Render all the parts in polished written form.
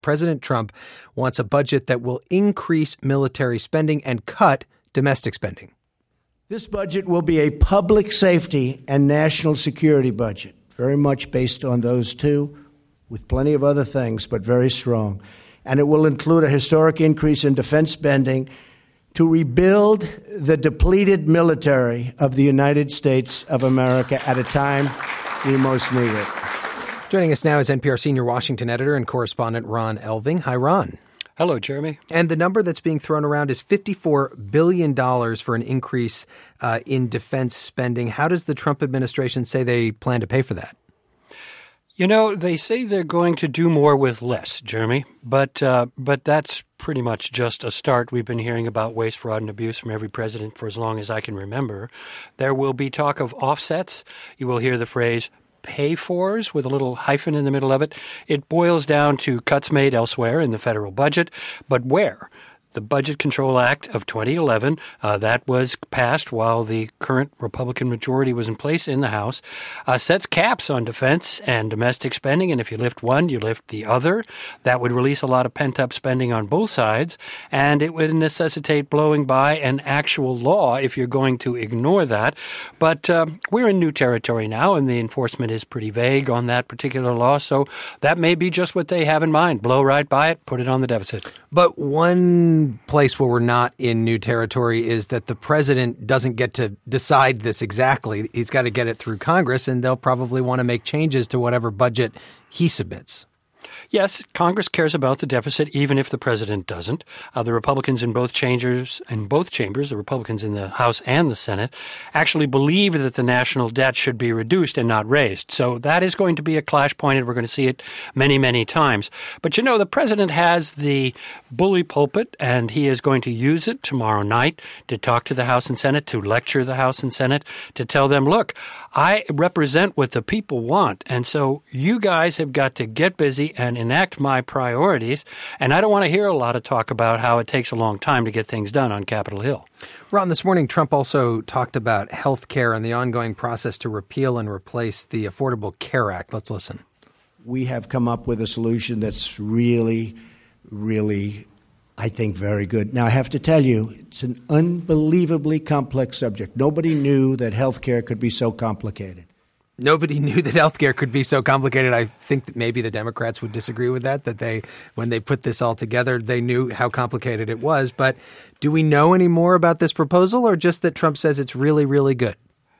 President Trump wants a budget that will increase military spending and cut domestic spending. This budget will be a public safety and national security budget, very much based on those two, with plenty of other things, but very strong. And it will include a historic increase in defense spending to rebuild the depleted military of the United States of America at a time we most need it. Joining us now is NPR senior Washington editor and correspondent Ron Elving. Hi, Ron. Hello, Jeremy. And the number that's being thrown around is $54 billion for an increase in defense spending. How does the Trump administration say they plan to pay for that? You know, they say they're going to do more with less, Jeremy, but that's pretty much just a start. We've been hearing about waste, fraud, and abuse from every president for as long as I can remember. There will be talk of offsets. You will hear the phrase pay-fors with a little hyphen in the middle of it. It boils down to cuts made elsewhere in the federal budget, but where? The Budget Control Act of 2011, that was passed while the current Republican majority was in place in the House, sets caps on defense and domestic spending. And if you lift one, you lift the other. That would release a lot of pent-up spending on both sides. And it would necessitate blowing by an actual law if you're going to ignore that. But we're in new territory now, and the enforcement is pretty vague on that particular law. So that may be just what they have in mind. Blow right by it, put it on the deficit. But one place where we're not in new territory is that the president doesn't get to decide this exactly. He's got to get it through Congress, and they'll probably want to make changes to whatever budget he submits. Yes, Congress cares about the deficit, even if the president doesn't. The Republicans in both chambers, the Republicans in the House and the Senate, actually believe that the national debt should be reduced and not raised. So that is going to be a clash point, and we're going to see it many, many times. But you know, the president has the bully pulpit, and he is going to use it tomorrow night to talk to the House and Senate, to lecture the House and Senate, to tell them, look, I represent what the people want, and so you guys have got to get busy and enact my priorities, and I don't want to hear a lot of talk about how it takes a long time to get things done on Capitol Hill. Ron, this morning Trump also talked about health care and the ongoing process to repeal and replace the Affordable Care Act. Let's listen. We have come up with a solution that's really, really, I think, very good. Now, I have to tell you, it's an unbelievably complex subject. Nobody knew that health care could be so complicated. Nobody knew that healthcare could be so complicated. I think that maybe the Democrats would disagree with that when they put this all together, they knew how complicated it was. But do we know any more about this proposal, or just that Trump says it's really, really good?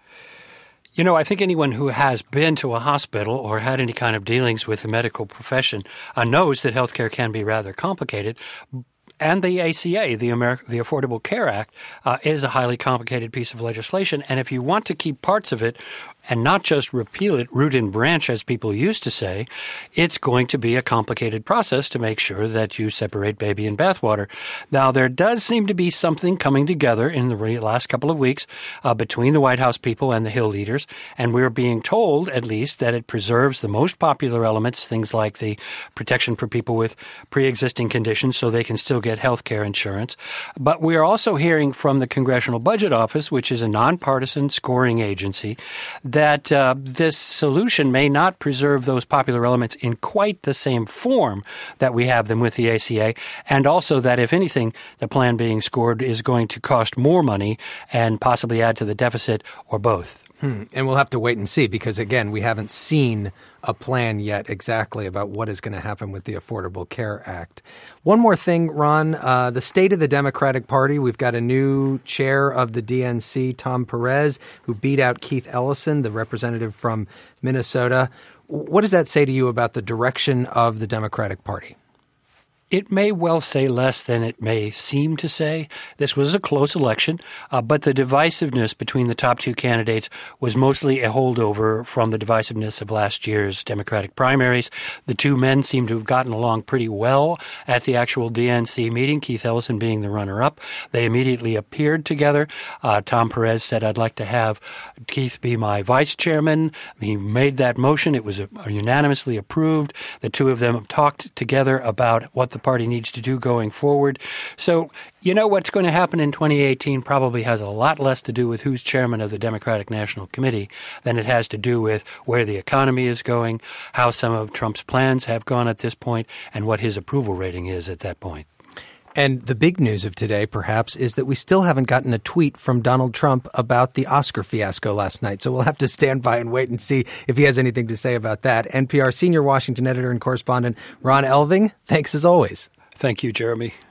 You know, I think anyone who has been to a hospital or had any kind of dealings with the medical profession knows that healthcare can be rather complicated. And the ACA, the Affordable Care Act, is a highly complicated piece of legislation. And if you want to keep parts of it and not just repeal it root and branch, as people used to say, it's going to be a complicated process to make sure that you separate baby and bathwater. Now, there does seem to be something coming together in the last couple of weeks between the White House people and the Hill leaders, and we're being told, at least, that it preserves the most popular elements, things like the protection for people with pre-existing conditions so they can still get health care insurance. But we're also hearing from the Congressional Budget Office, which is a nonpartisan scoring agency, that this solution may not preserve those popular elements in quite the same form that we have them with the ACA, and also that, if anything, the plan being scored is going to cost more money and possibly add to the deficit, or both. And we'll have to wait and see because, again, we haven't seen a plan yet exactly about what is going to happen with the Affordable Care Act. One more thing, Ron, the state of the Democratic Party. We've got a new chair of the DNC, Tom Perez, who beat out Keith Ellison, the representative from Minnesota. What does that say to you about the direction of the Democratic Party? It may well say less than it may seem to say. This was a close election, but the divisiveness between the top two candidates was mostly a holdover from the divisiveness of last year's Democratic primaries. The two men seem to have gotten along pretty well at the actual DNC meeting, Keith Ellison being the runner-up. They immediately appeared together. Tom Perez said, "I'd like to have Keith be my vice chairman." He made that motion. It was unanimously approved. The two of them talked together about what the party needs to do going forward. So, what's going to happen in 2018 probably has a lot less to do with who's chairman of the Democratic National Committee than it has to do with where the economy is going, how some of Trump's plans have gone at this point, and what his approval rating is at that point. And the big news of today, perhaps, is that we still haven't gotten a tweet from Donald Trump about the Oscar fiasco last night. So we'll have to stand by and wait and see if he has anything to say about that. NPR senior Washington editor and correspondent Ron Elving, thanks as always. Thank you, Jeremy.